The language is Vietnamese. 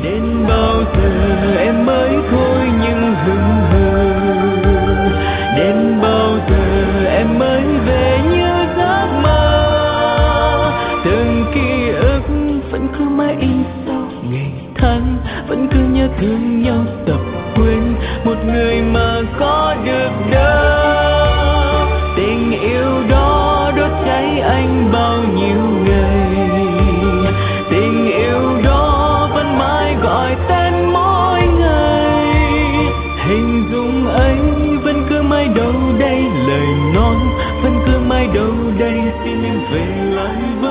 Đến bao giờ em mới thôi nhưng hững hờ, đến bao giờ em mới về như giấc mơ. Từng ký ức vẫn cứ mãi in sau ngày tháng, vẫn cứ nhớ thương nhau tập quên một người mà có được đâu. Tình yêu đó đốt cháy anh bao nhiêu ngày, tình yêu đó vẫn mãi gọi tên mỗi ngày. Hình dung ấy vẫn cứ mãi đâu đây, lời nói vẫn cứ mãi đâu đây, xin em về lại.